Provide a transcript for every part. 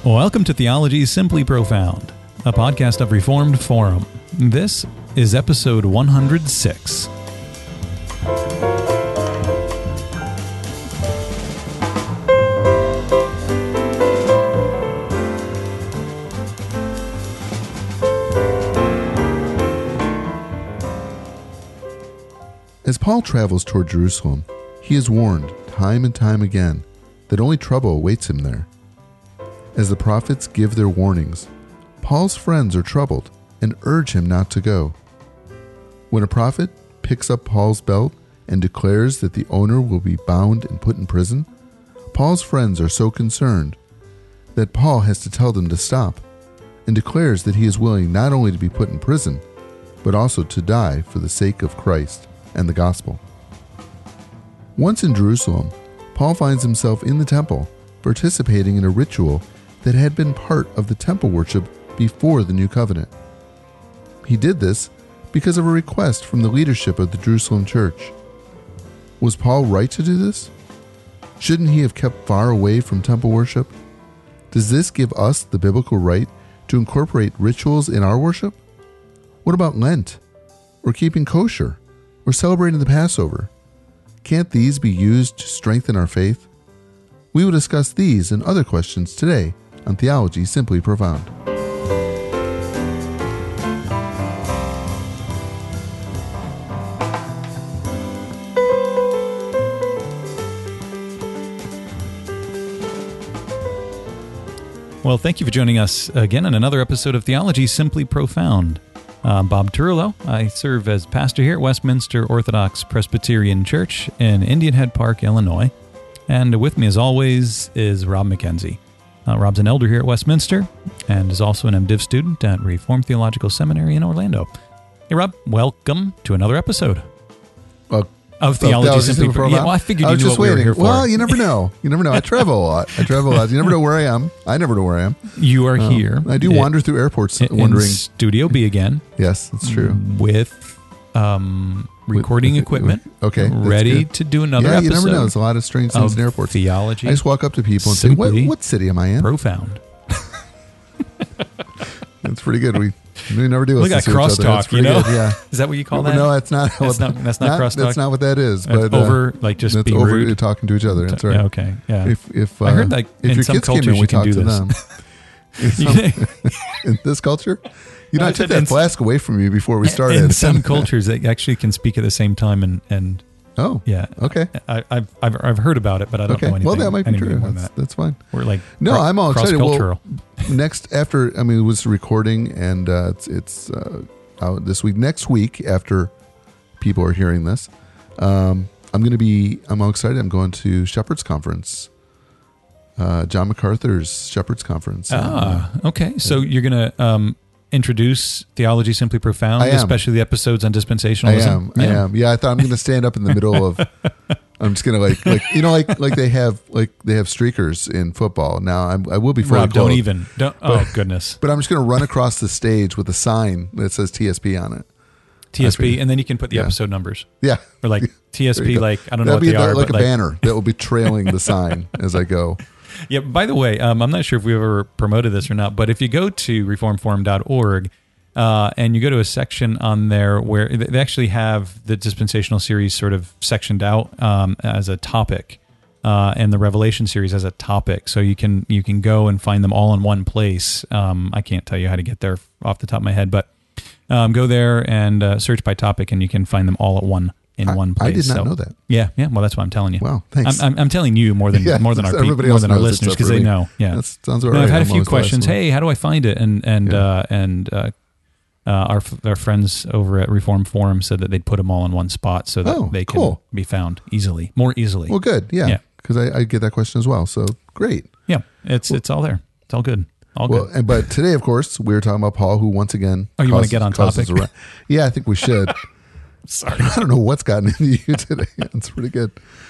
Welcome to Theology Simply Profound, a podcast of Reformed Forum. This is episode 106. As Paul travels toward Jerusalem, he is warned time and time again that only trouble awaits him there. As the prophets give their warnings, Paul's friends are troubled and urge him not to go. When a prophet picks up Paul's belt and declares that the owner will be bound and put in prison, Paul's friends are so concerned that Paul has to tell them to stop, and declares that he is willing not only to be put in prison, but also to die for the sake of Christ and the gospel. Once in Jerusalem, Paul finds himself in the temple, participating in a ritual that had been part of the temple worship before the New Covenant. He did this because of a request from the leadership of the Jerusalem church. Was Paul right to do this? Shouldn't he have kept far away from temple worship? Does this give us the biblical right to incorporate rituals in our worship? What about Lent, or keeping kosher, or celebrating the Passover? Can't these be used to strengthen our faith? We will discuss these and other questions today on Theology Simply Profound. Well, thank you for joining us again on another episode of Theology Simply Profound. Bob Turlo. I serve as pastor here at Westminster Orthodox Presbyterian Church in Indian Head Park, Illinois. And with me, as always, is Rob McKenzie. Rob's an elder here at Westminster and is also an MDiv student at Reformed Theological Seminary in Orlando. Hey, Rob, welcome to another episode of Theology Simply Profound. Yeah, well, I figured you knew what we were here for. Well, you never know. You never know. I travel a lot. You never know where I am. I never know where I am. You are here. I do wander through airports wondering. In Studio B again. Yes, that's true. With recording equipment. Okay. Ready to do another episode. You never know. There's a lot of strange things in airports. Theology. I just walk up to people and say, what city am I in? Profound. That's pretty good. We never do. Look at crosstalk, you know? Good, yeah. Is that what you call that? No, that's not. That's not crosstalk. That's not what that is. But just that's being over rude. Talking to each other. That's right. Yeah, okay. Yeah. If I heard like if in your some kids cultures came in, we you can talk do to this. them. In this culture, I took that flask away from you before we started. In some cultures, they actually can speak at the same time and. Oh yeah, okay. I've heard about it, but I don't know anything. Well, that might be true. That's fine. We're like I'm all excited. Cross-cultural. Next, after it was recording, and it's out this week. Next week, after people are hearing this, I'm all excited. I'm going to Shepherd's Conference. John MacArthur's Shepherd's Conference. Okay. So you're gonna introduce Theology Simply Profound, especially the episodes on dispensationalism. I am. Yeah, I thought I'm going to stand up in the middle of. I'm just going to like they have streakers in football. Now I will be fully Rob, clothed. Oh goodness! But I'm just going to run across the stage with a sign that says TSP on it. TSP, and then you can put the episode numbers. Yeah, or like TSP, like I don't know what they are, like a banner that will be trailing the sign as I go. Yeah, by the way, I'm not sure if we've ever promoted this or not, but if you go to reformforum.org and you go to a section on there where they actually have the dispensational series sort of sectioned out as a topic and the Revelation series as a topic. So you can go and find them all in one place. I can't tell you how to get there off the top of my head, but go there and search by topic and you can find them all at one place. I did not know that. Yeah. Well, that's why I'm telling you. Wow, thanks. I'm telling you more than our people, more than our listeners, because they know. Yeah, that sounds all right. I've had a few questions. Hey, how do I find it? And our friends over at Reform Forum said that they'd put them all in one spot so that they can be found more easily. Well, good. Yeah, because I get that question as well. So great. Yeah, it's all there. It's all good. Good. But today, of course, we were talking about Paul, who once again. Oh, you want to get on topic? Yeah, I think we should. Sorry. I don't know what's gotten into you today. It's pretty good.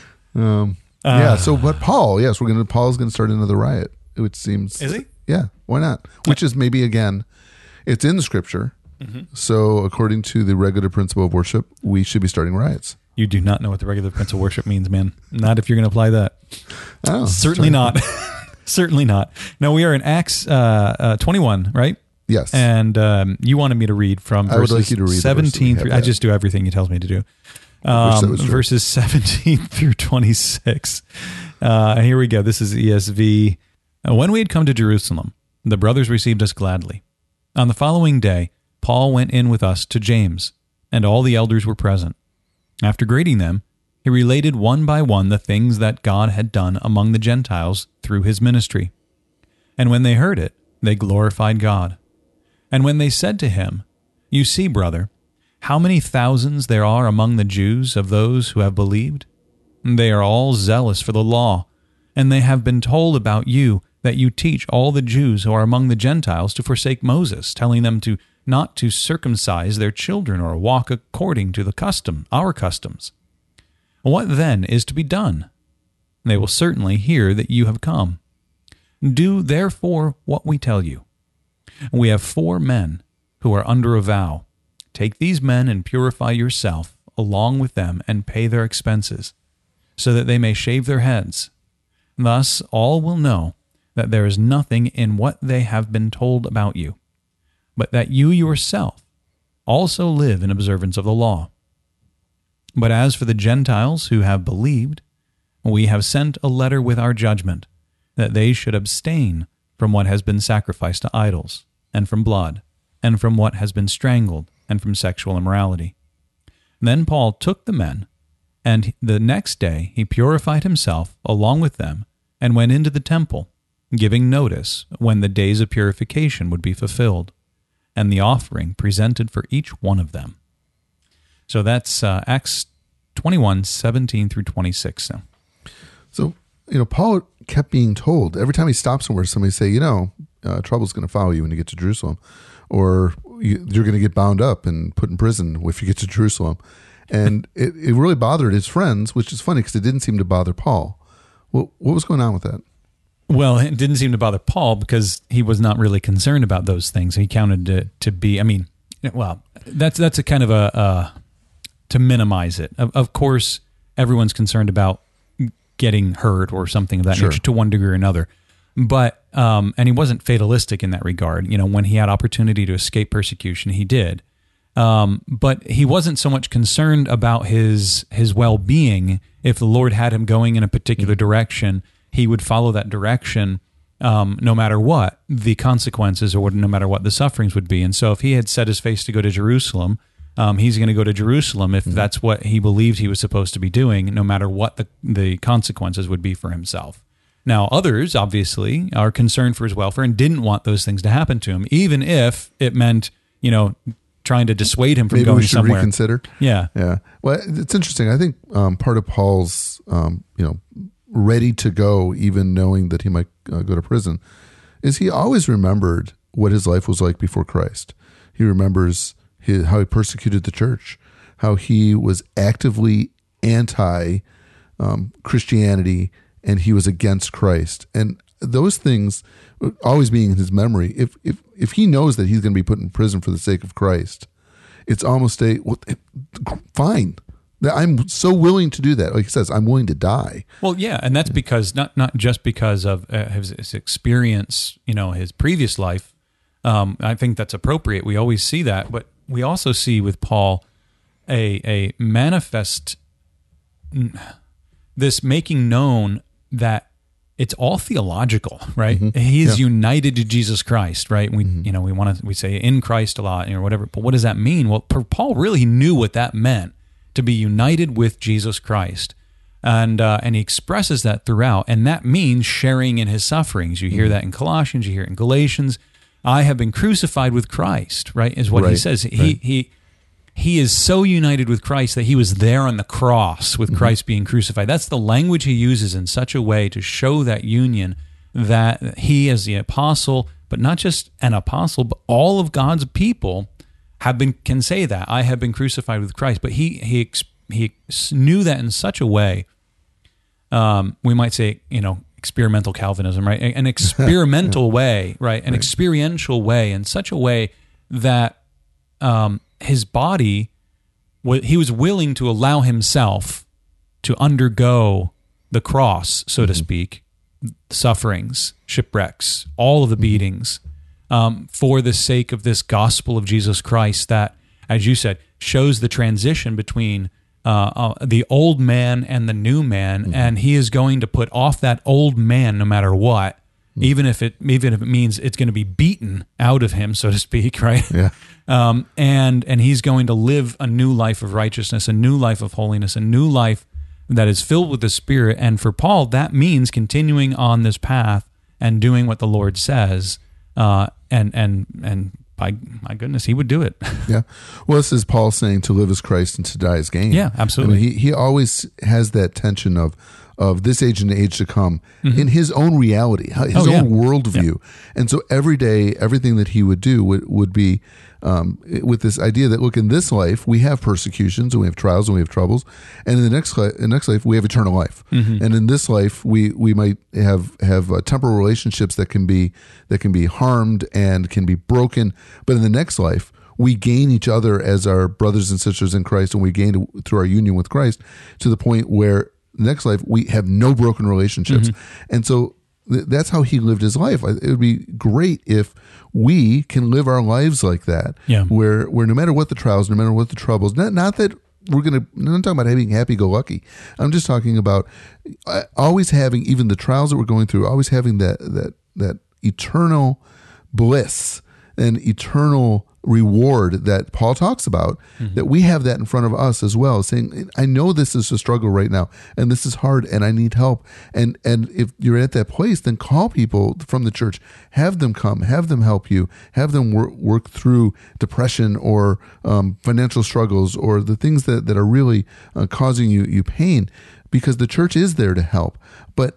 But Paul, yes, Paul's going to start another riot, which seems. Is he? Yeah, why not? Which is maybe, again, it's in the scripture. Mm-hmm. So according to the regular principle of worship, we should be starting riots. You do not know what the regular principle of worship means, man. Not if you're going to apply that. Oh, certainly not. Certainly not. No, we are in Acts 21, right? Yes. And you wanted me to read from verses I would like you to read 17 through... I just do everything he tells me to do. Verses 17 through 26. Here we go. This is ESV. When we had come to Jerusalem, the brothers received us gladly. On the following day, Paul went in with us to James, and all the elders were present. After greeting them, he related one by one the things that God had done among the Gentiles through his ministry. And when they heard it, they glorified God. And when they said to him, "You see, brother, how many thousands there are among the Jews of those who have believed? They are all zealous for the law, and they have been told about you that you teach all the Jews who are among the Gentiles to forsake Moses, telling them to not to circumcise their children or walk according to our customs. What then is to be done? They will certainly hear that you have come. Do therefore what we tell you. We have 4 men who are under a vow. Take these men and purify yourself along with them and pay their expenses, so that they may shave their heads. Thus all will know that there is nothing in what they have been told about you, but that you yourself also live in observance of the law. But as for the Gentiles who have believed, we have sent a letter with our judgment, that they should abstain from what has been sacrificed to idols, and from blood, and from what has been strangled, and from sexual immorality. Then Paul took the men, and the next day he purified himself along with them, and went into the temple, giving notice when the days of purification would be fulfilled, and the offering presented for each one of them. So that's Acts 21, 17 through 26. So, Paul kept being told, every time he stops somewhere, somebody say, trouble's going to follow you when you get to Jerusalem, or you're going to get bound up and put in prison if you get to Jerusalem. And it really bothered his friends, which is funny because it didn't seem to bother Paul. Well, what was going on with that? Well, it didn't seem to bother Paul because he was not really concerned about those things. He counted it to be, that's a kind of to minimize it. Of course, everyone's concerned about getting hurt or something of that nature to one degree or another. But, and he wasn't fatalistic in that regard. When he had opportunity to escape persecution, he did. But he wasn't so much concerned about his well-being. If the Lord had him going in a particular direction, he would follow that direction no matter what the consequences or no matter what the sufferings would be. And so if he had set his face to go to Jerusalem, he's going to go to Jerusalem if that's what he believed he was supposed to be doing, no matter what the consequences would be for himself. Now, others, obviously, are concerned for his welfare and didn't want those things to happen to him, even if it meant, trying to dissuade him from Maybe going we should somewhere. Reconsider. Yeah. Well, it's interesting. I think part of Paul's, ready to go, even knowing that he might go to prison, is he always remembered what his life was like before Christ. He remembers how he persecuted the church, how he was actively anti-Christianity, and he was against Christ. And those things always being in his memory, if he knows that he's going to be put in prison for the sake of Christ, it's almost fine. I'm so willing to do that. Like he says, I'm willing to die. Well, yeah, and that's because not just because of his experience, his previous life. I think that's appropriate. We always see that, but we also see with Paul a manifest this making known that it's all theological, right? Mm-hmm. He is united to Jesus Christ, right? We we say in Christ a lot or whatever, but what does that mean? Well, Paul really knew what that meant, to be united with Jesus Christ. And he expresses that throughout, and that means sharing in his sufferings. You hear that in Colossians, you hear it in Galatians. I have been crucified with Christ, right, is what he says. He is so united with Christ that he was there on the cross with Christ being crucified. That's the language he uses in such a way to show that union, that he as the apostle, but not just an apostle, but all of God's people can say that I have been crucified with Christ. But he knew that in such a way. We might say, experimental Calvinism, right? An experimental way, right? An experiential way, in such a way that his body, he was willing to allow himself to undergo the cross, so to speak, sufferings, shipwrecks, all of the beatings, for the sake of this gospel of Jesus Christ that, as you said, shows the transition between the old man and the new man, and he is going to put off that old man no matter what, even if it means it's going to be beaten out of him, so to speak, right? Yeah. And he's going to live a new life of righteousness, a new life of holiness, a new life that is filled with the Spirit. And for Paul, that means continuing on this path and doing what the Lord says. And by my goodness, he would do it. Yeah. Well, this is Paul saying to live as Christ and to die as gain. Yeah, absolutely. I mean, he always has that tension of this age and the age to come in his own reality, his own worldview. Yeah. And so every day, everything that he would do would be with this idea that, look, in this life, we have persecutions and we have trials and we have troubles. And in the next life, we have eternal life. And in this life, we might have temporal relationships that can be harmed and can be broken. But in the next life, we gain each other as our brothers and sisters in Christ, and we gain through our union with Christ to the point where next life we have no broken relationships. And so that's how he lived his life. It would be great if we can live our lives like that, where no matter what the trials, no matter what the troubles, not that I'm not talking about having happy-go-lucky. I'm just talking about always having, even the trials that we're going through, always having that eternal bliss and eternal reward that Paul talks about, that we have that in front of us as well, saying, I know this is a struggle right now, and this is hard, and I need help. And if you're at that place, then call people from the church, have them come, have them help you, have them work through depression or financial struggles or the things that are really causing you pain, because the church is there to help. But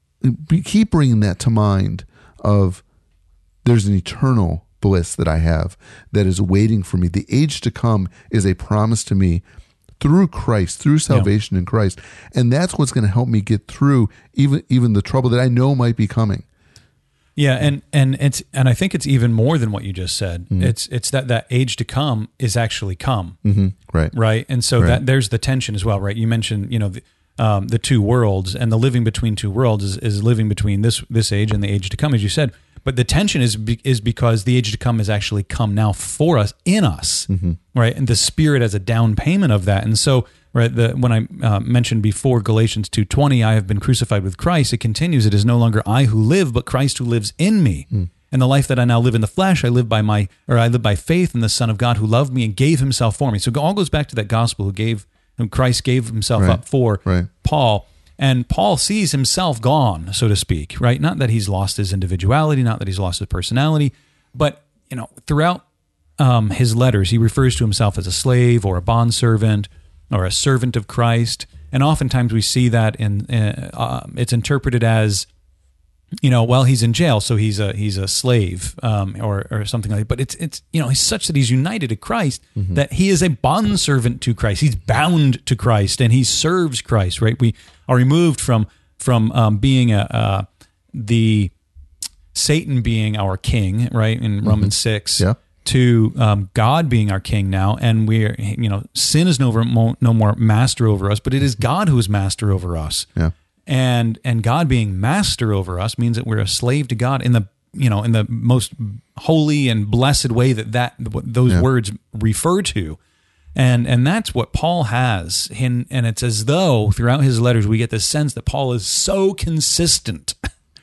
keep bringing that to mind of there's an eternal bliss that I have that is waiting for me. The age to come is a promise to me through Christ, through salvation in Christ. And that's what's going to help me get through even the trouble that I know might be coming. Yeah, and I think it's even more than what you just said. It's that age to come is actually come. Right. And so that there's the tension as well, right? You mentioned, the two worlds, and the living between two worlds is living between this age and the age to come, as you said. But the tension is because the age to come has actually come now for us, in us, right? And the Spirit as a down payment of that. And so, right, when I mentioned before Galatians 2:20, I have been crucified with Christ, it continues, it is no longer I who live, but Christ who lives in me. And the life that I now live in the flesh, I live by faith in the Son of God who loved me and gave himself for me. So it all goes back to that gospel who Christ gave himself up for Paul. And Paul sees himself gone, so to speak, right? Not that he's lost his individuality, not that he's lost his personality, but throughout his letters, he refers to himself as a slave or a bondservant or a servant of Christ. And oftentimes we see that it's interpreted as, he's in jail, so he's a slave or something like that. But it's he's such that he's united to Christ that he is a bondservant to Christ. He's bound to Christ and he serves Christ. Right? We are removed from being the Satan being our king, right, in Romans 6, to God being our king now, and we're sin is no more master over us, but it is God who is master over us. Yeah. And God being master over us means that we're a slave to God in the most holy and blessed way that those words refer to. And that's what Paul has. And it's as though throughout his letters we get this sense that Paul is so consistent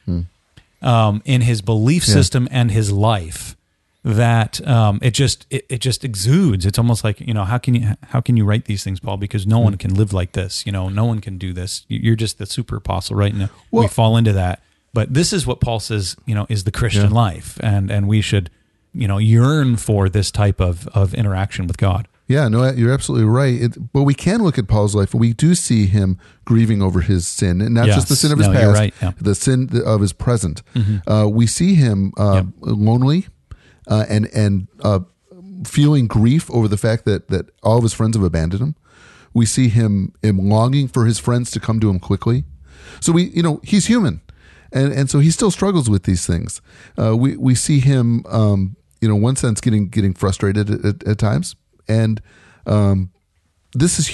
in his belief system and his life that it just exudes. It's almost like, how can you write these things, Paul? Because no one can live like this. No one can do this. You're just the super apostle, right? And we fall into that. But this is what Paul says, is the Christian life, and we should, yearn for this type of interaction with God. Yeah, no, you're absolutely right. But we can look at Paul's life, and we do see him grieving over his sin, and not just the sin of his past, the sin of his present. We see him lonely. And feeling grief over the fact that all of his friends have abandoned him. We see him longing for his friends to come to him quickly. So he's human, and so he still struggles with these things. We see him, in one sense, getting frustrated at times, and this is human.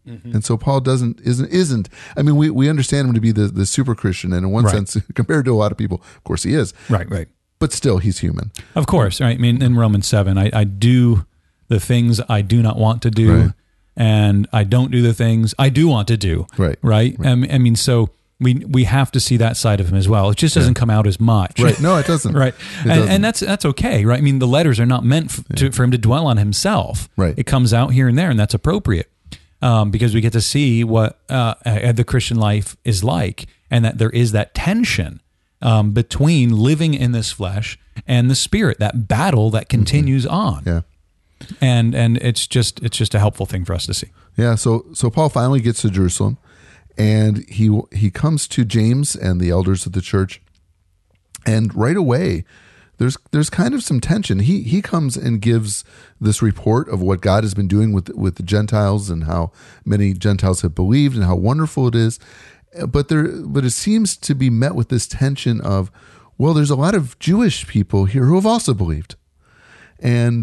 And so Paul isn't. I mean, we understand him to be the super Christian, and in one sense, compared to a lot of people, of course, he is. Right. But still, he's human. Of course, right? I mean, in Romans 7, I do the things I do not want to do, and I don't do the things I do want to do. Right. I mean, so we have to see that side of him as well. It just doesn't come out as much. Right. No, it doesn't. Right. And that's okay, right? I mean, the letters are not meant for him to dwell on himself. Right. It comes out here and there, and that's appropriate. Because we get to see what the Christian life is like, and that there is that tension between living in this flesh and the spirit, that battle that continues on. Yeah, and it's just a helpful thing for us to see. Yeah. So Paul finally gets to Jerusalem, and he comes to James and the elders of the church, and right away, there's kind of some tension. He comes and gives this report of what God has been doing with the Gentiles and how many Gentiles have believed and how wonderful it is. But it seems to be met with this tension of, well, there's a lot of Jewish people here who have also believed, and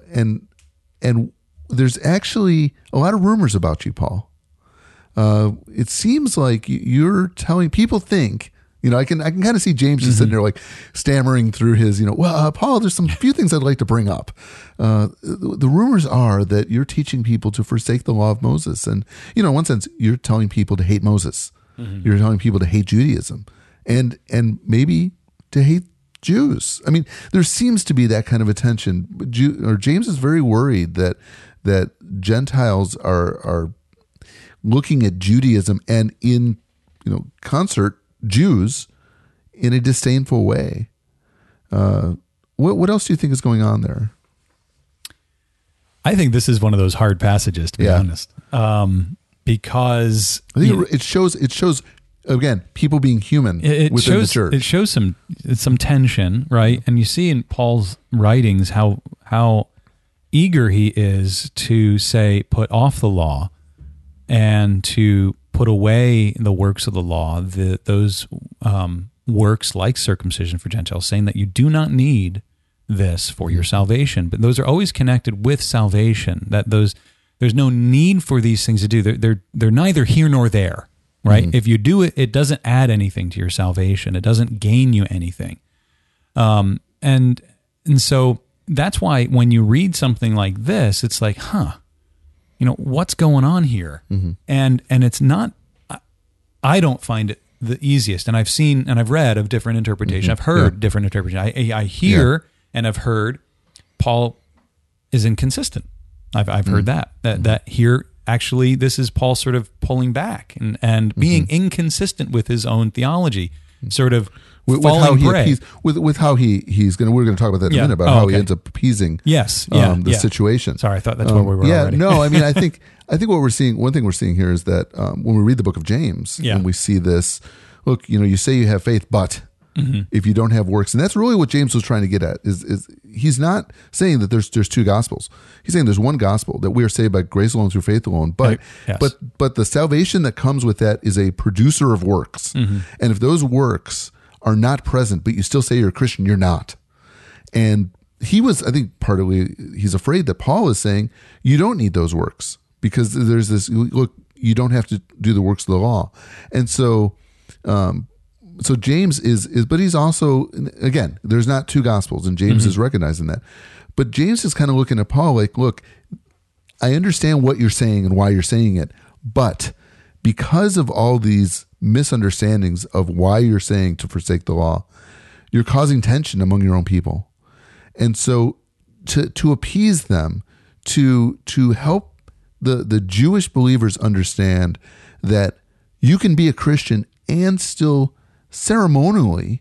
there's actually a lot of rumors about you, Paul. It seems like you're telling people think. I can kind of see James just sitting there like stammering through his, Paul, there's some few things I'd like to bring up. The rumors are that you're teaching people to forsake the law of Moses. And, in one sense, you're telling people to hate Moses. You're telling people to hate Judaism and maybe to hate Jews. I mean, there seems to be that kind of a tension. James is very worried that Gentiles are looking at Judaism and in, concert Jews in a disdainful way. What else do you think is going on there? I think this is one of those hard passages, to be honest, because I think it shows again people being human within the church. It shows some tension, right? And you see in Paul's writings how eager he is to say, put off the law and to put away the works of the law, those works like circumcision for Gentiles, saying that you do not need this for your salvation. But those are always connected with salvation, that there's no need for these things to do. They're neither here nor there, right? Mm-hmm. If you do it, it doesn't add anything to your salvation. It doesn't gain you anything. And so that's why when you read something like this, it's like, what's going on here? Mm-hmm. And it's not, I don't find it the easiest. And I've seen and I've read of different interpretation. Mm-hmm. I've heard different interpretation. I hear and I've heard Paul is inconsistent. I've heard that here, actually, this is Paul sort of pulling back and being inconsistent with his own theology, sort of with how he appease, with how he's going to. We're going to talk about that in a minute about how he ends up appeasing the situation. Sorry, I thought that's where we were. Already. No, I mean, I think what we're seeing. One thing we're seeing here is that when we read the book of James and we see this, look, you say you have faith, but if you don't have works, and that's really what James was trying to get at. Is he's not saying that there's two gospels. He's saying there's one gospel, that we are saved by grace alone through faith alone. But but the salvation that comes with that is a producer of works, and if those works are not present, but you still say you're a Christian, you're not. And he was, I think, partly he's afraid that Paul is saying you don't need those works because there's this. Look, you don't have to do the works of the law, and so. So James is, but he's also, again, there's not two gospels, and James is recognizing that. But James is kind of looking at Paul like, look, I understand what you're saying and why you're saying it, but because of all these misunderstandings of why you're saying to forsake the law, you're causing tension among your own people. And so to appease them, to help the Jewish believers understand that you can be a Christian and still ceremonially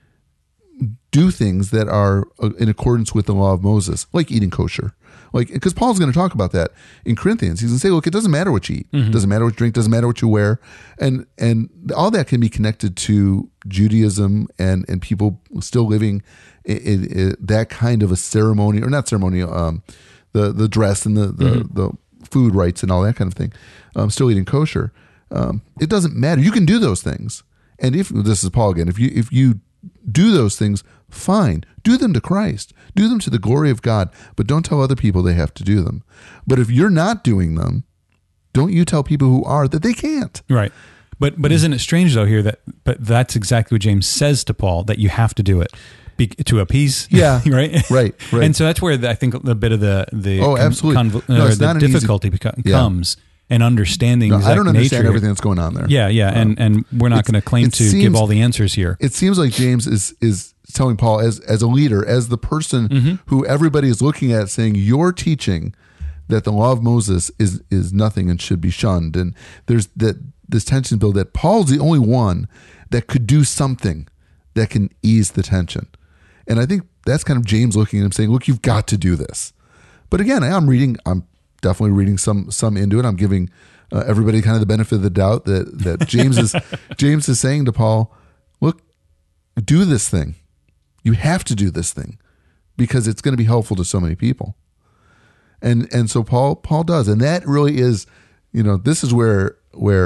do things that are in accordance with the law of Moses, like eating kosher. Like, because Paul's going to talk about that in Corinthians. He's going to say, look, it doesn't matter what you eat. It doesn't matter what you drink. Doesn't matter what you wear. And all that can be connected to Judaism and people still living in that kind of a ceremony, or not ceremony, the dress and the food rites and all that kind of thing. Still eating kosher. It doesn't matter. You can do those things. And if this is Paul again, if you do those things, fine. Do them to Christ. Do them to the glory of God, but don't tell other people they have to do them. But if you're not doing them, don't you tell people who are that they can't. Right. But isn't it strange though here but that's exactly what James says to Paul, that you have to do it to appease. Yeah. right. Right. And so that's where I think a bit of the absolutely. the difficulty comes in understanding the exact I don't understand nature. everything that's going on there. Yeah. And we're not going to claim to give all the answers here. It seems like James is telling Paul as a leader, as the person who everybody is looking at, saying, you're teaching that the law of Moses is nothing and should be shunned. And there's this tension build that Paul's the only one that could do something that can ease the tension. And I think that's kind of James looking at him saying, look, you've got to do this. But again, I'm definitely reading some into it. I'm giving everybody kind of the benefit of the doubt that James is saying to Paul, look, do this thing. You have to do this thing because it's going to be helpful to so many people. And so Paul does. And that really is, this is where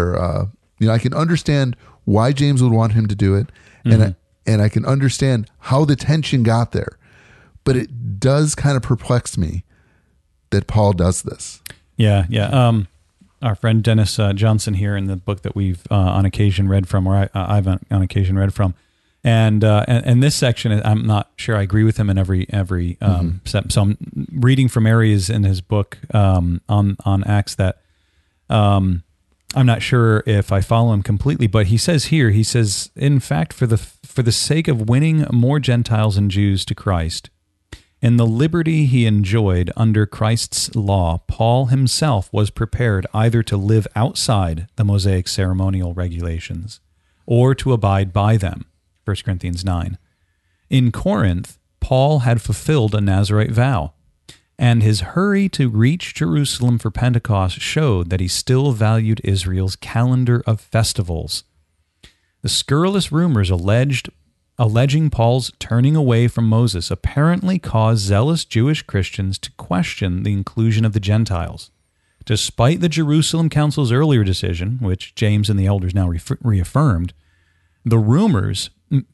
I can understand why James would want him to do it. And I can understand how the tension got there. But it does kind of perplex me that Paul does this. Yeah. Our friend Dennis Johnson here, in the book that we've on occasion read from, or I've on occasion read from, and this section, I'm not sure I agree with him in every step. So I'm reading from areas in his book on Acts that I'm not sure if I follow him completely, but he says, in fact, for the sake of winning more Gentiles and Jews to Christ, in the liberty he enjoyed under Christ's law, Paul himself was prepared either to live outside the Mosaic ceremonial regulations or to abide by them. 1 Corinthians 9. In Corinth, Paul had fulfilled a Nazirite vow, and his hurry to reach Jerusalem for Pentecost showed that he still valued Israel's calendar of festivals. The scurrilous rumors alleging Paul's turning away from Moses apparently caused zealous Jewish Christians to question the inclusion of the Gentiles. Despite the Jerusalem Council's earlier decision, which James and the elders now reaffirmed, the rumors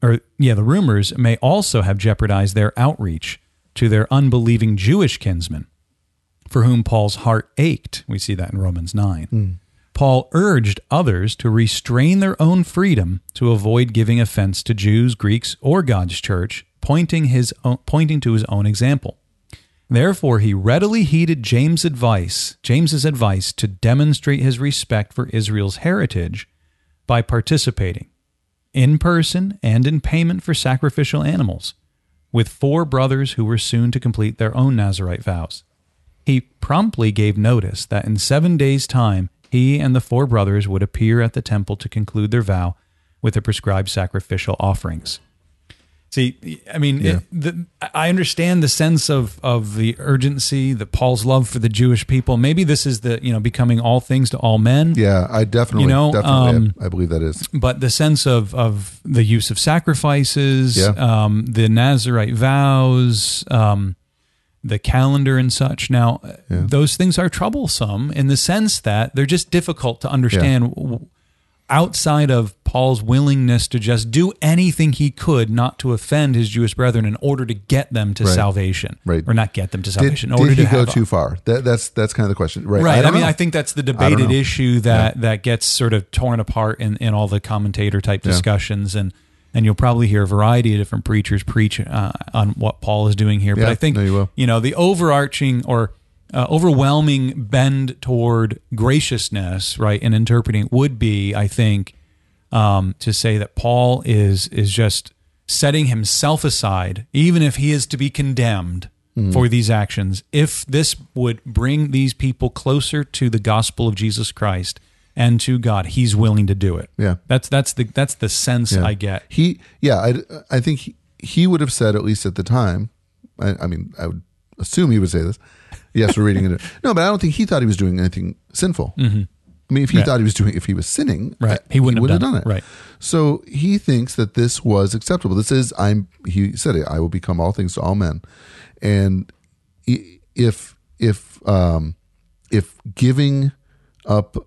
may also have jeopardized their outreach to their unbelieving Jewish kinsmen, for whom Paul's heart ached. We see that in Romans 9. Paul urged others to restrain their own freedom to avoid giving offense to Jews, Greeks, or God's church, pointing to his own example. Therefore, he readily heeded James's advice to demonstrate his respect for Israel's heritage by participating, in person and in payment for sacrificial animals, with 4 brothers who were soon to complete their own Nazirite vows. He promptly gave notice that in 7 days' time he and the 4 brothers would appear at the temple to conclude their vow with the prescribed sacrificial offerings. See, I mean, I understand the sense of the urgency, that Paul's love for the Jewish people. Maybe this is becoming all things to all men. Yeah, I definitely, I believe that is. But the sense of the use of sacrifices, the Nazirite vows, the calendar and such. Now, those things are troublesome in the sense that they're just difficult to understand outside of Paul's willingness to just do anything he could not to offend his Jewish brethren in order to get them to salvation. Right. Or not get them to salvation. Did he go too far? That's kind of the question. Right. Right. I think that's the debated issue that gets sort of torn apart in all the commentator type discussions. And you'll probably hear a variety of different preachers preach on what Paul is doing here. But I think, the overarching or overwhelming bend toward graciousness, right, in interpreting would be, I think, to say that Paul is just setting himself aside, even if he is to be condemned for these actions, if this would bring these people closer to the gospel of Jesus Christ and to God, he's willing to do it. Yeah, that's the sense I get. I think he would have said, at least at the time. I mean, I would assume he would say this. Yes, we're reading it. No, but I don't think he thought he was doing anything sinful. Mm-hmm. I mean, if he thought if he was sinning, he wouldn't have done it. Right. So he thinks that this was acceptable. This is, he said it, I will become all things to all men. And if giving up,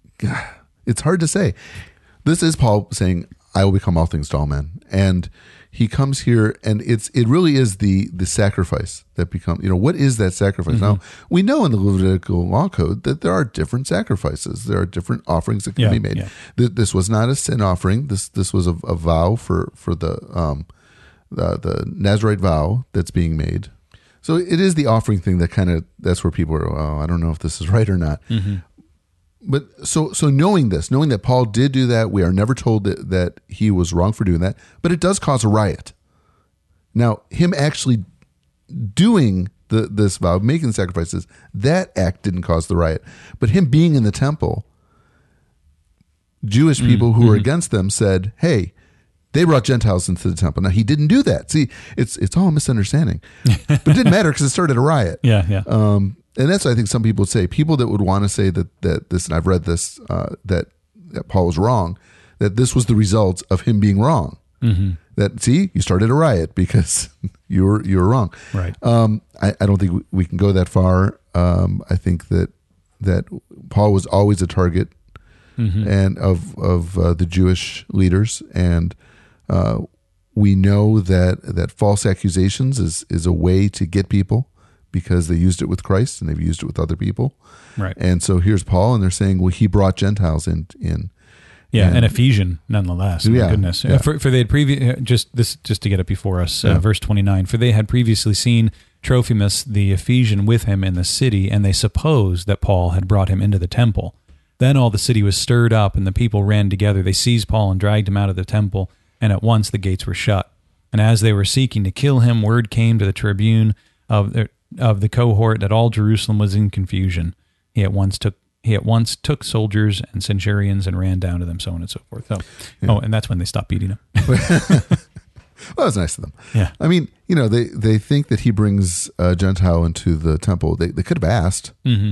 it's hard to say. This is Paul saying, I will become all things to all men. And he comes here, and it really is the sacrifice that becomes, what is that sacrifice? Now, we know in the Levitical law code that there are different sacrifices. There are different offerings that can be made. Yeah. This was not a sin offering. This was a vow for the Nazirite vow that's being made. So it is the offering thing that that's where people are, I don't know if this is right or not. But so knowing that Paul did do that, we are never told that he was wrong for doing that, but it does cause a riot. Now, him actually doing this vow, making the sacrifices, that act didn't cause the riot. But him being in the temple, Jewish people who were against them said, hey, they brought Gentiles into the temple. Now, he didn't do that. See, it's all a misunderstanding. But it didn't matter because it started a riot. Yeah. And that's what I think some people would say. People that would want to say that this, and I've read this, that Paul was wrong, that this was the result of him being wrong. That, see, you started a riot because you were wrong. Right. I don't think we can go that far. I think that Paul was always a target and of the Jewish leaders, and we know that false accusations is a way to get people, because they used it with Christ and they've used it with other people. Right. And so here's Paul, and they're saying, well, he brought Gentiles in. Yeah, an Ephesian, nonetheless. My goodness. Yeah. For they had just to get it before us, verse 29. For they had previously seen Trophimus the Ephesian with him in the city, and they supposed that Paul had brought him into the temple. Then all the city was stirred up, and the people ran together. They seized Paul and dragged him out of the temple, and at once the gates were shut. And as they were seeking to kill him, word came to the tribune of the cohort that all Jerusalem was in confusion. He at once took soldiers and centurions and ran down to them, so on and so forth. So, and that's when they stopped beating him. Well, that's nice of them. Yeah. I mean, they think that he brings a Gentile into the temple. They could have asked,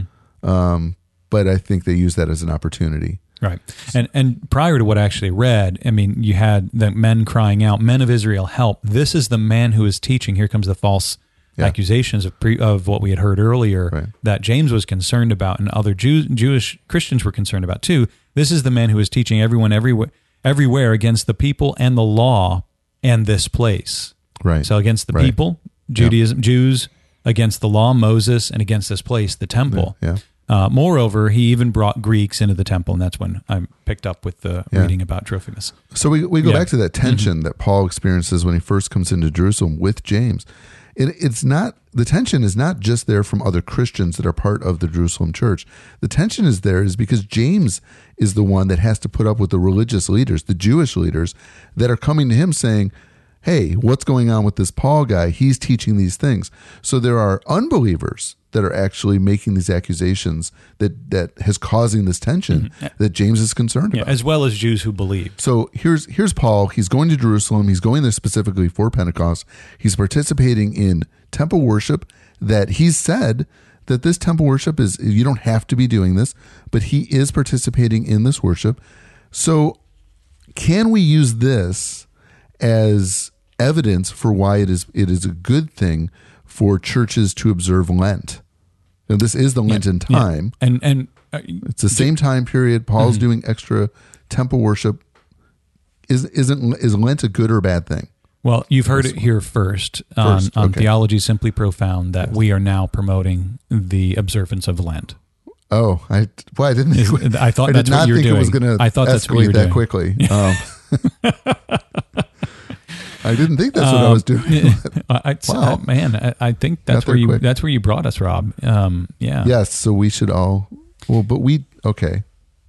but I think they use that as an opportunity. Right. And prior to what I actually read, I mean, you had the men crying out, "Men of Israel, help. This is the man who is teaching." Here comes the false accusations of what we had heard earlier that James was concerned about, and other Jewish Christians were concerned about too. This is the man who is teaching everyone everywhere against the people and the law and this place. Right. So against the people, Judaism, Jews, against the law, Moses, and against this place, the temple. Yeah. Moreover, he even brought Greeks into the temple, and that's when I picked up with the reading about Trophimus. So we go back to that tension that Paul experiences when he first comes into Jerusalem with James. It's not, the tension is not just there from other Christians that are part of the Jerusalem church. The tension is there is because James is the one that has to put up with the religious leaders, the Jewish leaders that are coming to him saying, hey, what's going on with this Paul guy? He's teaching these things. So there are unbelievers that are actually making these accusations that has causing this tension that James is concerned about. As well as Jews who believe. So here's Paul. He's going to Jerusalem. He's going there specifically for Pentecost. He's participating in temple worship that he's said that this temple worship is, you don't have to be doing this, but he is participating in this worship. So can we use this as evidence for why it is a good thing for churches to observe Lent? And this is the Lenten time. And it's the same time period. Paul's doing extra temple worship. Is Lent a good or a bad thing? Well, you've heard it here first on Theology Simply Profound that we are now promoting the observance of Lent. Oh, I didn't think. I thought that's what you were doing. It was going to escalate that quickly. I didn't think that's what I was doing. Oh man, I think that's where you brought us, Rob. Yeah. Yes. So we should all. Well, but okay.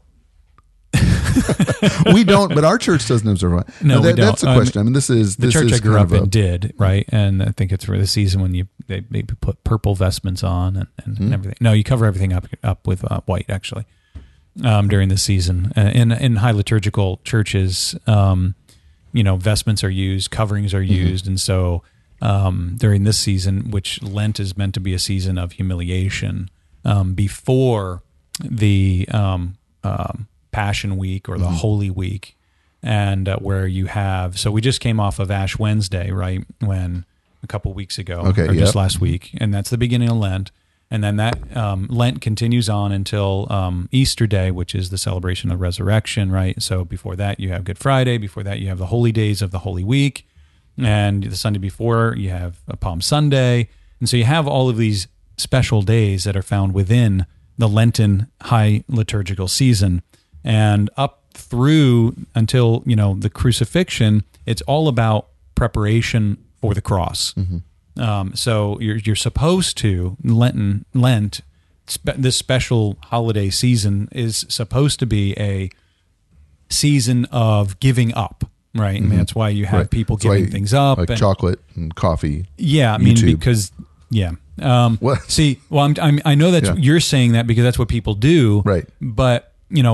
We don't, but our church doesn't observe it. No, we don't. That's the question. I mean, the church I grew up in did, right? And I think it's for the season when they put purple vestments on and everything. No, you cover everything up with white, actually, during the season. In high liturgical churches, vestments are used, coverings are used, and so during this season, which Lent is meant to be a season of humiliation, before the Passion Week or the Holy Week, and where you have, so we just came off of Ash Wednesday, right? When a couple weeks ago, just last week, and that's the beginning of Lent. And then that Lent continues on until Easter Day, which is the celebration of resurrection, right? So before that, you have Good Friday. Before that, you have the holy days of the Holy Week. and the Sunday before you have a Palm Sunday. And so you have all of these special days that are found within the Lenten high liturgical season. And up through until, the crucifixion, it's all about preparation for the cross. So you're supposed to, Lent, this special holiday season is supposed to be a season of giving up, right? I mean, that's why you have people giving things up. Like chocolate and coffee. Yeah, I mean, YouTube. because, yeah. What? See, well, I know that you're saying that because that's what people do. Right. But,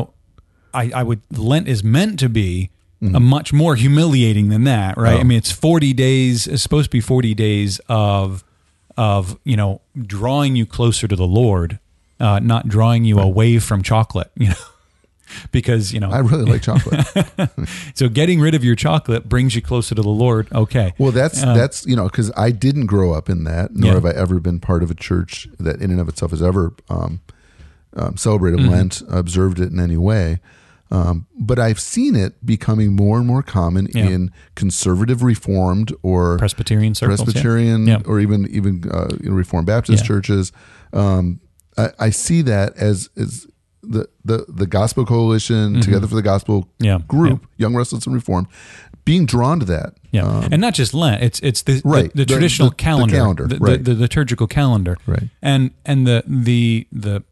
Lent is meant to be a much more humiliating than that, right? Oh. I mean, it's 40 days, it's supposed to be 40 days of drawing you closer to the Lord, not drawing you away from chocolate, because, I really like chocolate. so getting rid of your chocolate brings you closer to the Lord. Okay. Well, that's because I didn't grow up in that, nor have I ever been part of a church that in and of itself has ever celebrated Lent, observed it in any way. But I've seen it becoming more and more common in conservative Reformed or Presbyterian circles, or even Reformed Baptist churches. I see that as the Gospel Coalition, Together for the Gospel group, Young, Restless, and Reformed, being drawn to that. Yeah, and not just Lent. It's the traditional calendar, the liturgical calendar, right? And the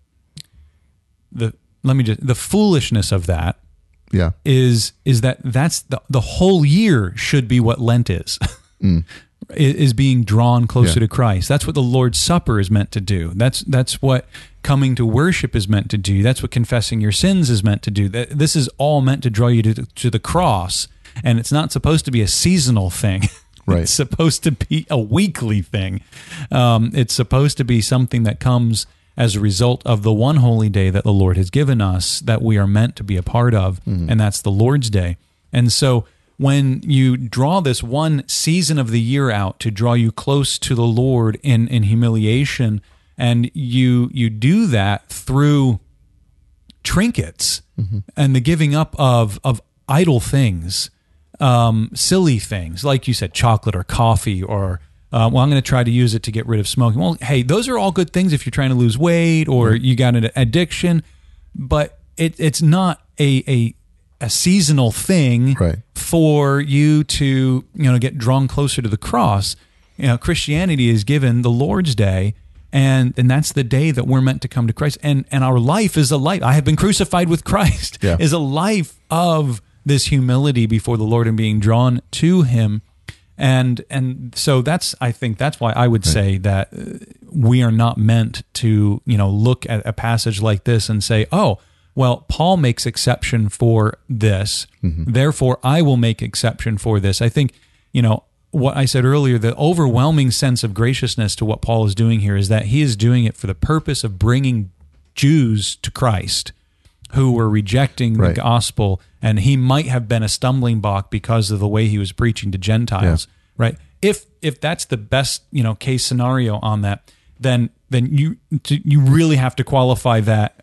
foolishness of that, is that's the whole year should be what Lent is. Is being drawn closer to Christ. That's what the Lord's Supper is meant to do. That's what coming to worship is meant to do. That's what confessing your sins is meant to do. This is all meant to draw you to the cross, and it's not supposed to be a seasonal thing. Right. It's supposed to be a weekly thing. It's supposed to be something that comes as a result of the one holy day that the Lord has given us that we are meant to be a part of, and that's the Lord's Day. And so when you draw this one season of the year out to draw you close to the Lord in humiliation, and you do that through trinkets and the giving up of idle things, silly things, like you said, chocolate or coffee, or I'm going to try to use it to get rid of smoking. Well, hey, those are all good things if you're trying to lose weight or you got an addiction, but it's not a seasonal thing for you to get drawn closer to the cross. Christianity is given the Lord's Day, and that's the day that we're meant to come to Christ. And our life is a life. I have been crucified with Christ. Is a life of this humility before the Lord and being drawn to Him. And so I think that's why I would say that we are not meant to look at a passage like this and say, oh, well, Paul makes exception for this, therefore I will make exception for this. I think, what I said earlier, the overwhelming sense of graciousness to what Paul is doing here is that he is doing it for the purpose of bringing Jews to Christ who were rejecting the gospel, and he might have been a stumbling block because of the way he was preaching to Gentiles, right? If that's the best, case scenario on that, then you really have to qualify that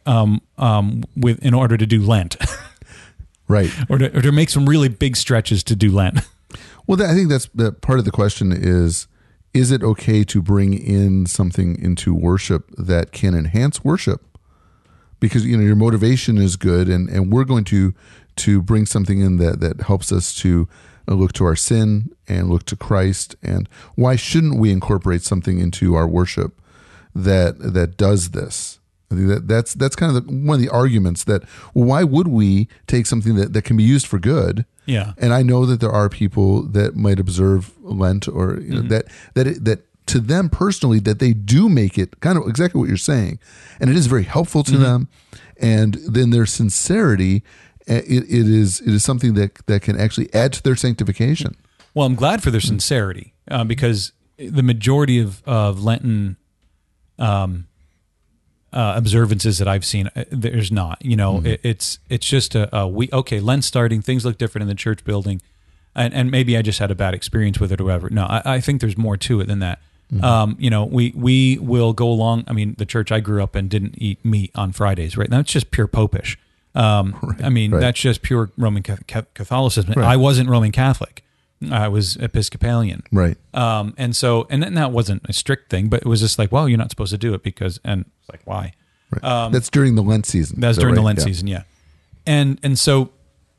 in order to do Lent, right? or to make some really big stretches to do Lent. Well, I think that's the part of the question is it okay to bring in something into worship that can enhance worship? Because your motivation is good, and we're going to bring something in that helps us to look to our sin and look to Christ. And why shouldn't we incorporate something into our worship that does this? I think that's kind of one of the arguments that, well, why would we take something that can be used for good? Yeah. And I know that there are people that might observe Lent or that to them personally, that they do make it kind of exactly what you're saying. And it is very helpful to them. And then their sincerity, it is something that can actually add to their sanctification. Well, I'm glad for their sincerity because the majority of Lenten observances that I've seen, there's not. It's just a week. Okay, Lent's starting. Things look different in the church building, and maybe I just had a bad experience with it or whatever. No, I think there's more to it than that. We will go along. I mean, the church I grew up in didn't eat meat on Fridays, right? Now it's just pure popish. That's just pure Roman Catholicism. Right. I wasn't Roman Catholic, I was Episcopalian. Right. And that wasn't a strict thing, but it was just like, well, you're not supposed to do it because, and it's like, why? Right. That's during the Lent season. That's during the Lent season, yeah. And so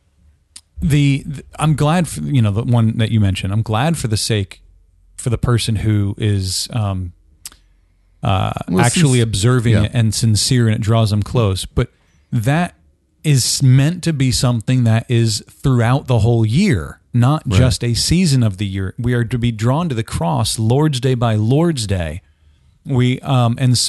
I'm glad for, the one that you mentioned, I'm glad for the person who is actually observing it and sincere, and it draws them close. But that is meant to be something that is throughout the whole year, not just a season of the year. We are to be drawn to the cross Lord's Day by Lord's Day. Let's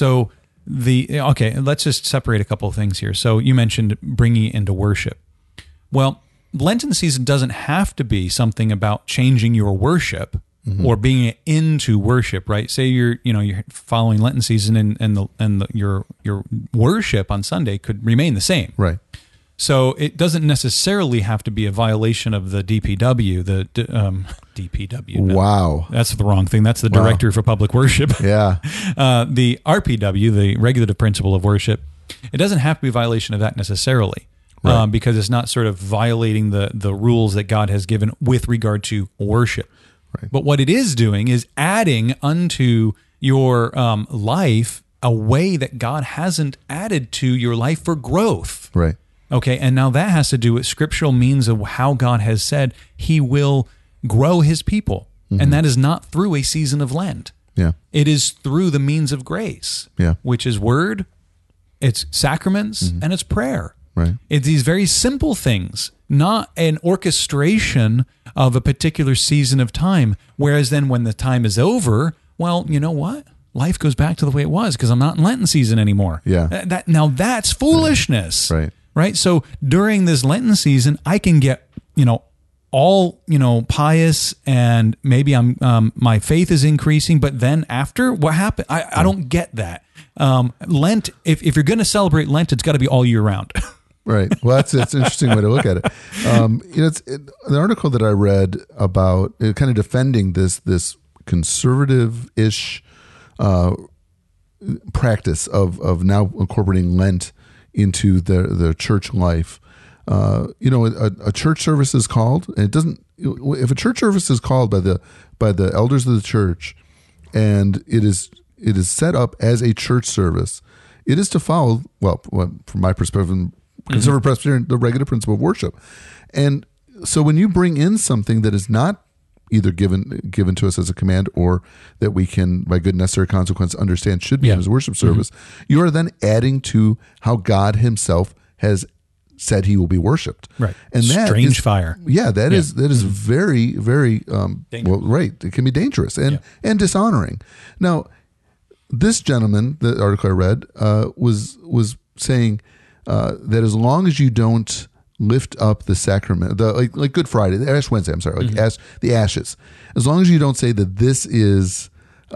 just separate a couple of things here. So you mentioned bringing it into worship. Well, Lenten season doesn't have to be something about changing your worship or being into worship, right? Say you're following Lenten season and your worship on Sunday could remain the same. Right. So it doesn't necessarily have to be a violation of the DPW, DPW. No, wow. That's the wrong thing. That's the Director for Public Worship. Yeah. The RPW, the Regulative Principle of Worship, it doesn't have to be a violation of that necessarily. Right. Because it's not sort of violating the rules that God has given with regard to worship. Right. But what it is doing is adding unto your life a way that God hasn't added to your life for growth. Right. Okay, and now that has to do with scriptural means of how God has said he will grow his people. And that is not through a season of Lent. Yeah. It is through the means of grace, which is word, it's sacraments, and it's prayer. Right. It's these very simple things, not an orchestration of a particular season of time. Whereas then when the time is over, well, you know what? Life goes back to the way it was because I'm not in Lenten season anymore. Yeah. Now that's foolishness. Right. Right. So during this Lenten season, I can get, all, pious, and maybe my faith is increasing, but then after, what happened? I don't get that. Lent, if you're going to celebrate Lent, it's got to be all year round. Right. Well, that's an interesting way to look at it. The article that I read about kind of defending this conservative-ish practice of now incorporating Lent into the church life. A church service is called, and it doesn't. If a church service is called by the elders of the church, and it is set up as a church service, it is to follow, from my perspective, conservative Presbyterian, the regulative principle of worship. And so when you bring in something that is not either given to us as a command or that we can, by good necessary consequence, understand should be in his worship service, you are then adding to how God himself has said he will be worshipped. Right. And that strange fire. Yeah, that is very, very, right. It can be dangerous and dishonoring. Now, this gentleman, the article I read, was saying that as long as you don't lift up the sacrament, like Good Friday, the Ash Wednesday, I'm sorry, the ashes. As long as you don't say that this is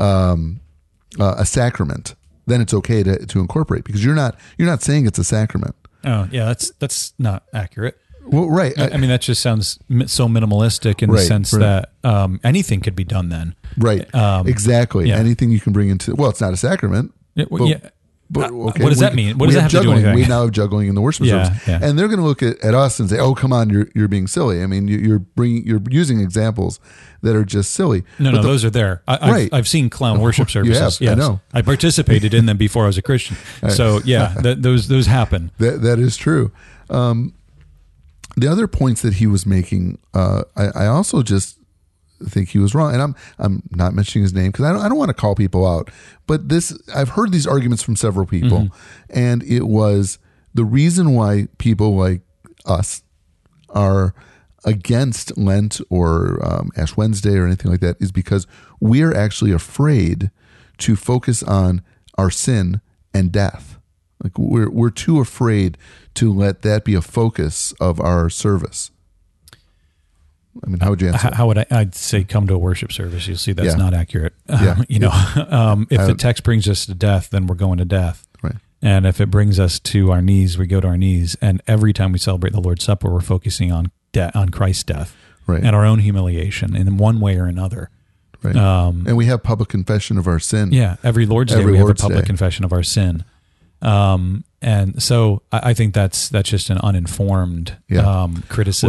a sacrament, then it's okay to incorporate, because you're not saying it's a sacrament. Oh yeah, that's not accurate. Well, right. I mean, that just sounds so minimalistic in the sense that anything could be done then. Right. Exactly. Yeah. Anything you can bring into, it's not a sacrament. But, okay, what does that mean? What does that have to do with anything? We now have juggling in the worship service, and they're going to look at us and say, "Oh, come on, you're being silly." I mean, you're using examples that are just silly. No, those are there. I've seen clown worship services. Yes. I know. I participated in them before I was a Christian. So those happen. That is true. The other points that he was making, I also just think he was wrong, and I'm not mentioning his name because I don't want to call people out, but I've heard these arguments from several people, and it was the reason why people like us are against Lent or Ash Wednesday or anything like that is because we're actually afraid to focus on our sin and death. Like we're too afraid to let that be a focus of our service. I mean, how would you answer? How would I'd say come to a worship service? You'll see that's not accurate. Yeah. If the text brings us to death, then we're going to death. Right. And if it brings us to our knees, we go to our knees. And every time we celebrate the Lord's Supper, we're focusing on Christ's death and our own humiliation in one way or another. Right. And we have public confession of our sin. Yeah. Every Lord's Day, we have a public confession of our sin. And so I think that's just an uninformed criticism.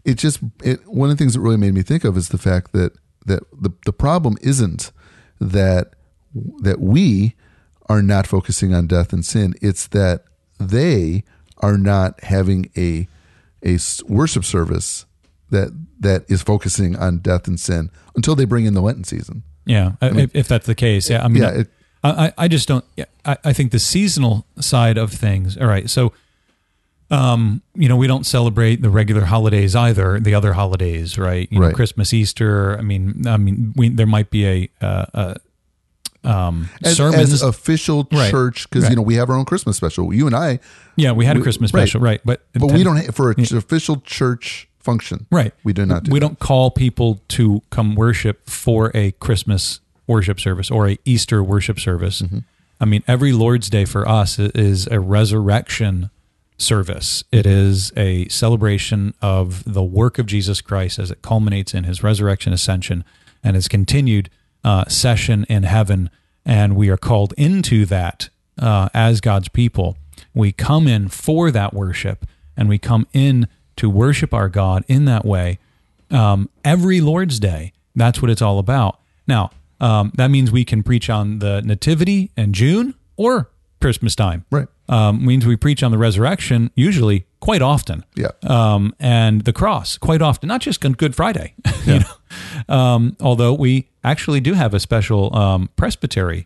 one of the things that really made me think of is the fact that the problem isn't that we are not focusing on death and sin. It's that they are not having a worship service that is focusing on death and sin until they bring in the Lenten season. Yeah, if that's the case. Yeah, I mean, I just don't. I think the seasonal side of things. All right, so we don't celebrate the regular holidays either. The other holidays, right? You know, Christmas, Easter. I mean, there might be a sermons as official church, because we have our own Christmas special. You and I, we had a Christmas special, right? But we don't for an official church function, right? We do not. We don't call people to come worship for a Christmas worship service or a Easter worship service. Mm-hmm. I mean, every Lord's Day for us is a resurrection service. It is a celebration of the work of Jesus Christ as it culminates in his resurrection, ascension, and his continued session in heaven. And we are called into that as God's people. We come in for that worship, and we come in to worship our God in that way every Lord's Day. That's what it's all about. Now, that means we can preach on the Nativity in June or Christmas time. Right. Means we preach on the resurrection usually quite often. Yeah. And the cross quite often, not just on Good Friday. Yeah. Although we actually do have a special presbytery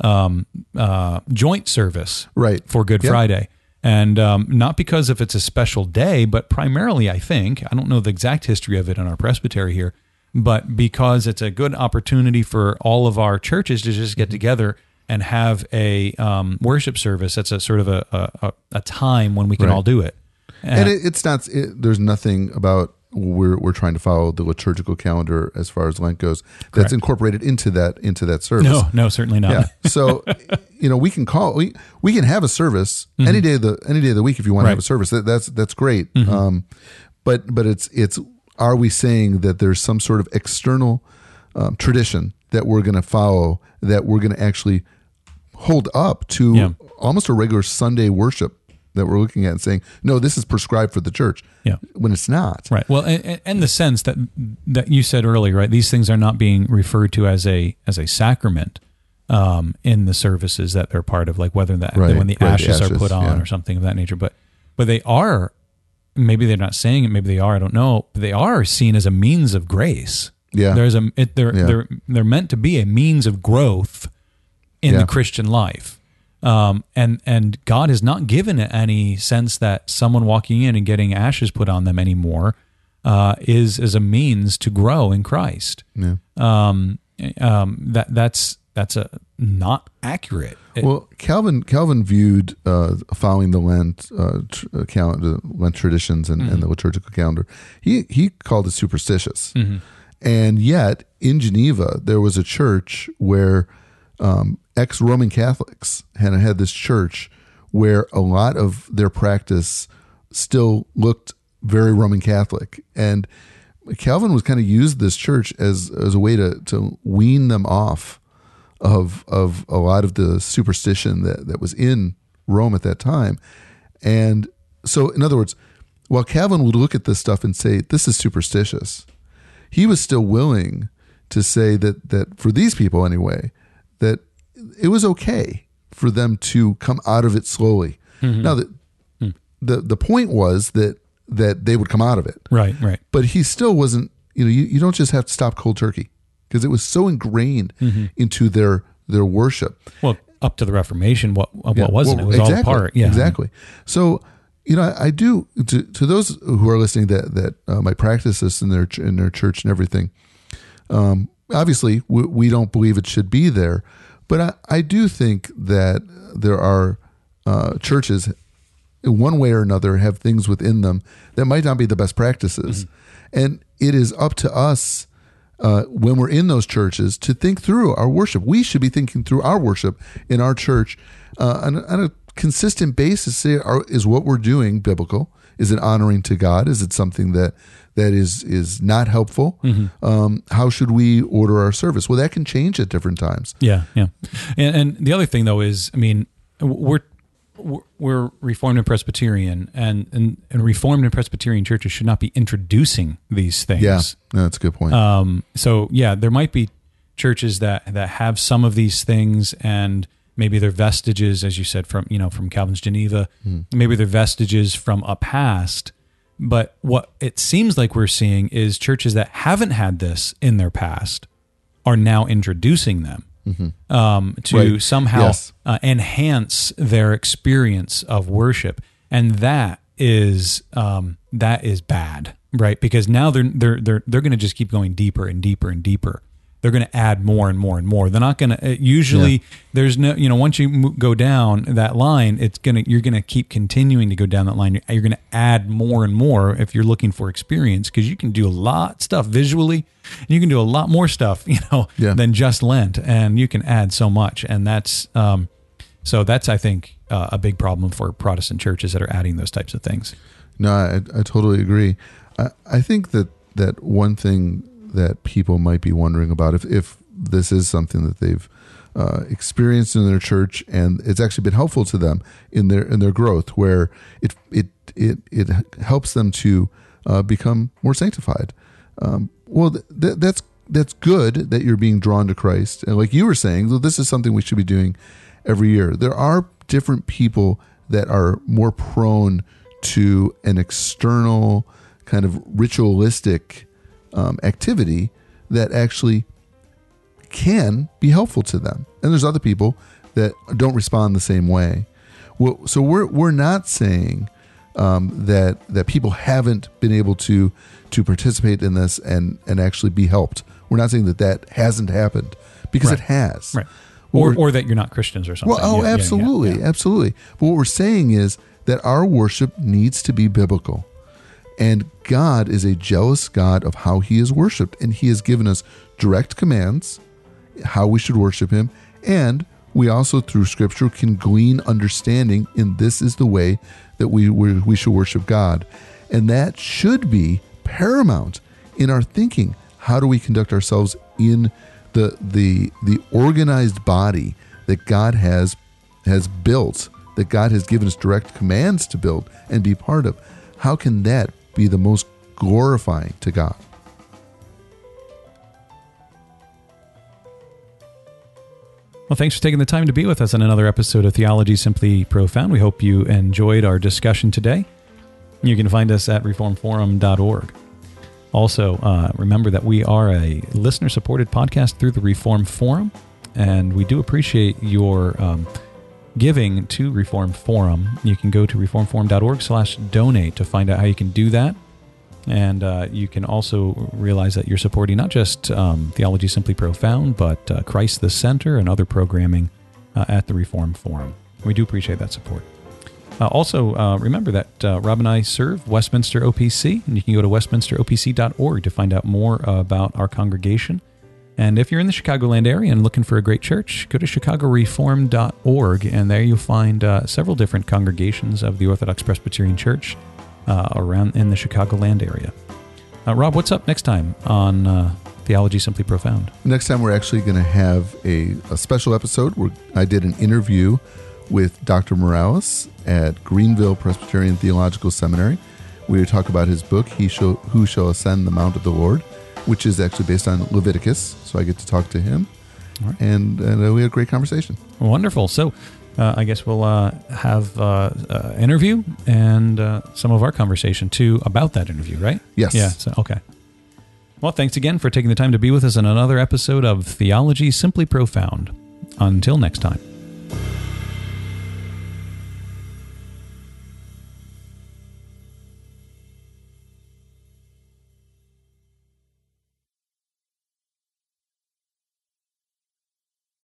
joint service for Good Friday. And not because if it's a special day, but primarily, I don't know the exact history of it in our presbytery here, but because it's a good opportunity for all of our churches to just get together and have a worship service. That's a sort of a time when we can all do it. And it's not. There's nothing about we're trying to follow the liturgical calendar as far as Lent goes that's incorporated into that service. No, certainly not. Yeah. So we can have a service any day of the week if you want to have a service. That's great. Mm-hmm. But it's are we saying that there's some sort of external tradition that we're going to follow, that we're going to actually hold up to almost a regular Sunday worship that we're looking at and saying, no, this is prescribed for the church, when it's not. Right. Well, and the sense that you said earlier, right? These things are not being referred to as a sacrament in the services that they're part of, like whether when the ashes are put on or something of that nature. But they are, maybe they're not saying it, maybe they are, I don't know, but they are seen as a means of grace. Yeah. They're meant to be a means of growth in the Christian life. And God has not given it any sense that someone walking in and getting ashes put on them anymore is as a means to grow in Christ. Yeah. That's not accurate. Well, Calvin viewed following the Lent calendar, Lent traditions, and the liturgical calendar. He called it superstitious, and yet in Geneva there was a church where ex-Roman Catholics had this church where a lot of their practice still looked very Roman Catholic, and Calvin was kind of used this church as a way to wean them off of a lot of the superstition that was in Rome at that time. And so, in other words, while Calvin would look at this stuff and say, this is superstitious, he was still willing to say that for these people anyway, that it was okay for them to come out of it slowly. Mm-hmm. Now, the point was that they would come out of it. Right. But he still wasn't, you don't just have to stop cold turkey, because it was so ingrained into their worship. Well, up to the Reformation, what wasn't it? It was all part. Yeah, exactly. So, I do to those who are listening that might practice this in their church and everything. Obviously, we don't believe it should be there, but I do think that there are churches, in one way or another, have things within them that might not be the best practices, and it is up to us. When we're in those churches, to think through our worship. We should be thinking through our worship in our church on a consistent basis. Is what we're doing biblical? Is it honoring to God? Is it something that is not helpful? How should we order our service? Well, that can change at different times. Yeah. And the other thing, though, is, we're we're Reformed and Presbyterian, and Reformed and Presbyterian churches should not be introducing these things. Yeah, no, that's a good point. So yeah, there might be churches that have some of these things, and maybe they're vestiges, as you said, from Calvin's Geneva. Maybe they're vestiges from a past. But what it seems like we're seeing is churches that haven't had this in their past are now introducing them to somehow enhance their experience of worship, and that is bad, right? Because now they're going to just keep going deeper and deeper and deeper. They're going to add more and more and more. They're not going to usually. There's no, once you go down that line, you're going to keep continuing to go down that line. You're going to add more and more if you're looking for experience, because you can do a lot of stuff visually, and you can do a lot more stuff, than just Lent, and you can add so much. And that's I think a big problem for Protestant churches that are adding those types of things. No, I totally agree. I think that one thing that people might be wondering about, if this is something that they've experienced in their church and it's actually been helpful to them in their growth, where it helps them to become more sanctified. That's good that you're being drawn to Christ, and like you were saying, this is something we should be doing every year. There are different people that are more prone to an external kind of ritualistic activity that actually can be helpful to them, and there's other people that don't respond the same way. So we're not saying that people haven't been able to participate in this and actually be helped. We're not saying that hasn't happened, because it has. Right. Or that you're not Christians or something. Well, absolutely. Absolutely. But what we're saying is that our worship needs to be biblical. And God is a jealous God of how he is worshiped. And he has given us direct commands how we should worship him. And we also, through Scripture, can glean understanding in this is the way that we should worship God. And that should be paramount in our thinking. How do we conduct ourselves in the organized body that God has built, that God has given us direct commands to build and be part of? How can that be the most glorifying to God? Well, thanks for taking the time to be with us on another episode of Theology Simply Profound. We hope you enjoyed our discussion today. You can find us at reformforum.org. Also, remember that we are a listener-supported podcast through the Reform Forum, and we do appreciate your giving to Reform Forum. You can go to reformforum.org/donate to find out how you can do that. And you can also realize that you're supporting not just Theology Simply Profound, but Christ the Center and other programming at the Reform Forum. We do appreciate that support. Also, remember that Rob and I serve Westminster OPC, and you can go to westminsteropc.org to find out more about our congregation. And if you're in the Chicagoland area and looking for a great church, go to chicagoreform.org, and there you'll find several different congregations of the Orthodox Presbyterian Church around in the Chicagoland area. Rob, what's up next time on Theology Simply Profound? Next time we're actually going to have a special episode where I did an interview with Dr. Morales at Greenville Presbyterian Theological Seminary. We talk about his book, Who Shall Ascend the Mount of the Lord, which is actually based on Leviticus. So I get to talk to him. All right. And we had a great conversation. Wonderful. So I guess we'll have an interview and some of our conversation too about that interview, right? Yes. Yeah. So, okay. Well, thanks again for taking the time to be with us on another episode of Theology Simply Profound. Until next time.